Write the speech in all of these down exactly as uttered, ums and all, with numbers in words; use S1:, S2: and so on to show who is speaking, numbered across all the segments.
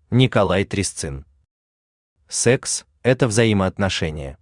S1: Николай Тресцин. Секс – это взаимоотношения.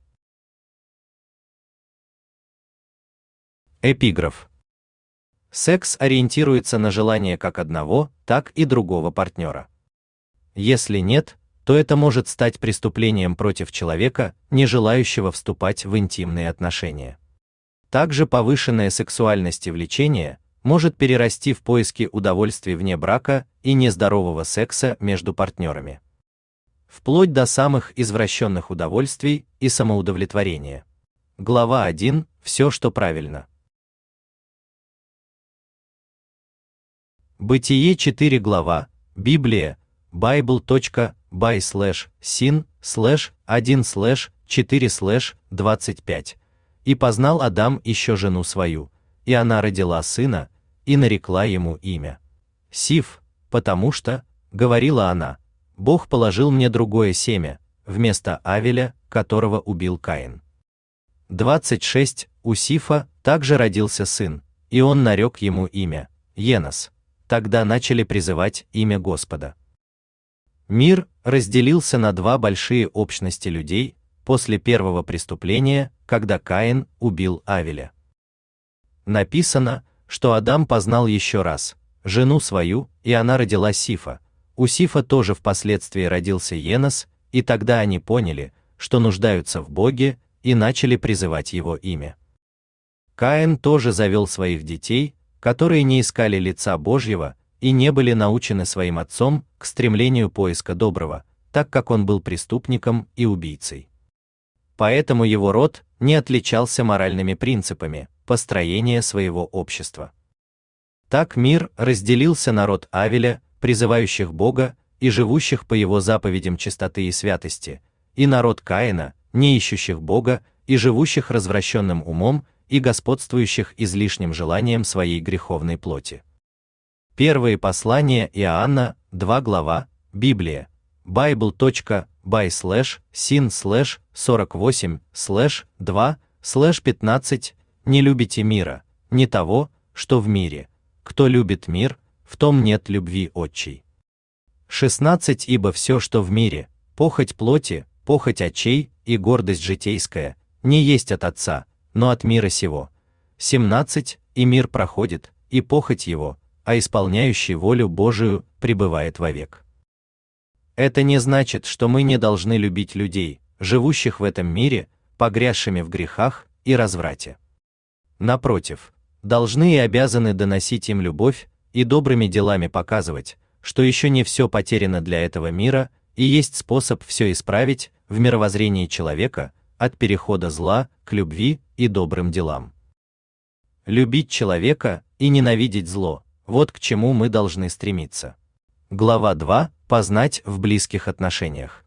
S1: Эпиграф. Секс ориентируется на желание как одного, так и другого партнера. Если нет, то это может стать преступлением против человека, не желающего вступать в интимные отношения. Также повышенная сексуальность и влечение может перерасти в поиски удовольствий вне брака и нездорового секса между партнерами. Вплоть до самых извращенных удовольствий и самоудовлетворения. Глава один. Все, что правильно. Бытие четыре глава, Библия, bible.by slash sin slash один slash четыре slash двадцать пять. И познал Адам еще жену свою, и она родила сына, и нарекла ему имя Сиф, потому что, говорила она, Бог положил мне другое семя, вместо Авеля, которого убил Каин. двадцать шесть. У Сифа также родился сын, и он нарек ему имя Енос. Тогда начали призывать имя Господа. Мир разделился на два большие общности людей после первого преступления, когда Каин убил Авеля. Написано, что Адам познал еще раз жену свою, и она родила Сифа. У Сифа тоже впоследствии родился Енос, и тогда они поняли, что нуждаются в Боге, и начали призывать его имя. Каин тоже завел своих детей, которые не искали лица Божьего и не были научены своим отцом к стремлению поиска доброго, так как он был преступником и убийцей. Поэтому его род не отличался моральными принципами построения своего общества. Так мир разделился на род Авеля, призывающих Бога и живущих по его заповедям чистоты и святости, и народ Каина, не ищущих Бога и живущих развращенным умом и господствующих излишним желанием своей греховной плоти. Первые послания Иоанна, два глава, Библия, bible.by slash sin slash сорок восемь slash два slash пятнадцать. Не любите мира, не того, что в мире. Кто любит мир, в том нет любви отчей. шестнадцать. Ибо все, что в мире, похоть плоти, похоть очей и гордость житейская, не есть от Отца, но от мира сего. семнадцать. И мир проходит, и похоть его, а исполняющий волю Божию пребывает вовек. Это не значит, что мы не должны любить людей, живущих в этом мире, погрязшими в грехах и разврате. Напротив, должны и обязаны доносить им любовь и добрыми делами показывать, что еще не все потеряно для этого мира, и есть способ все исправить в мировоззрении человека, от перехода зла к любви и добрым делам. Любить человека и ненавидеть зло – вот к чему мы должны стремиться. Глава два. Познать в близких отношениях.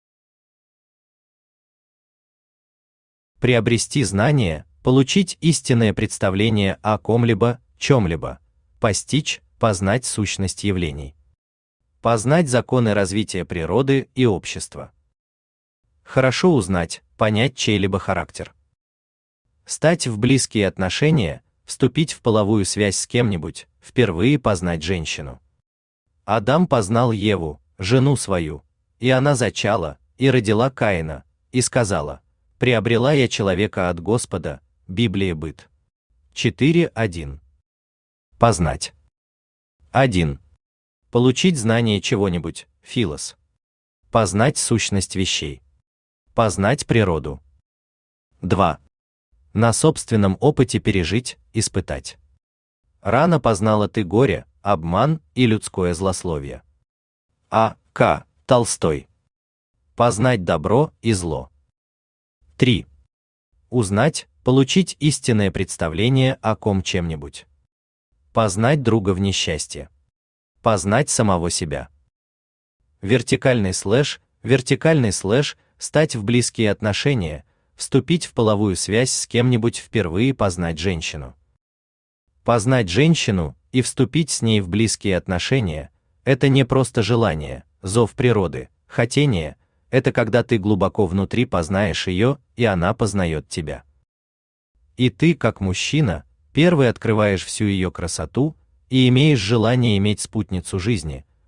S1: Приобрести знания, получить истинное представление о ком-либо, чем-либо, постичь, познать сущность явлений. Познать законы развития природы и общества. Хорошо узнать, понять чей-либо характер. Стать в близкие отношения, вступить в половую связь с кем-нибудь, впервые познать женщину. Адам познал Еву, жену свою, и она зачала, и родила Каина, и сказала: «Приобрела я человека от Господа». Библия Быт. четыре один. Познать. один. Получить знание чего-нибудь, филос. Познать сущность вещей. Познать природу. два. На собственном опыте пережить, испытать. Рано познала ты горе, обман и людское злословие. А. К. Толстой. Познать добро и зло. три. Узнать, получить истинное представление о ком чем-нибудь. Познать друга в несчастье. Познать самого себя. Вертикальный слэш, вертикальный слэш, стать в близкие отношения, вступить в половую связь с кем-нибудь, впервые познать женщину. Познать женщину и вступить с ней в близкие отношения – это не просто желание, зов природы, хотение – это когда ты глубоко внутри познаешь ее, и она познает тебя. И ты, как мужчина, первый открываешь всю ее красоту и имеешь желание иметь спутницу жизни,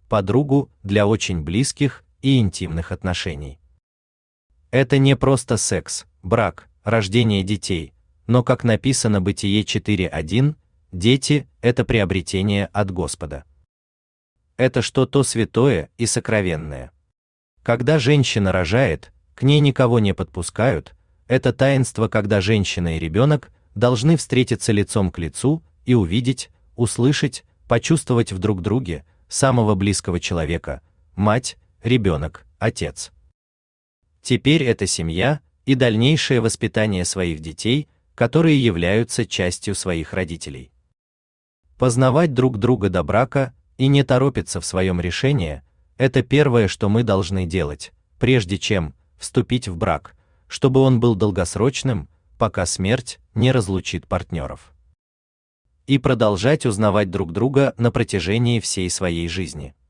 S1: подругу для очень близких и интимных отношений. Это не просто секс, брак, рождение детей, но, как написано Бытие четыре один, дети – это приобретение от Господа. Это что-то святое и сокровенное. Когда женщина рожает, к ней никого не подпускают, это таинство, когда женщина и ребенок должны встретиться лицом к лицу и увидеть, услышать, почувствовать в друг друге самого близкого человека – мать, ребенок, отец. Теперь это семья и дальнейшее воспитание своих детей, которые являются частью своих родителей. Познавать друг друга до брака и не торопиться в своем решении – это первое, что мы должны делать, прежде чем вступить в брак, чтобы он был долгосрочным, пока смерть не разлучит партнеров. И продолжать узнавать друг друга на протяжении всей своей жизни.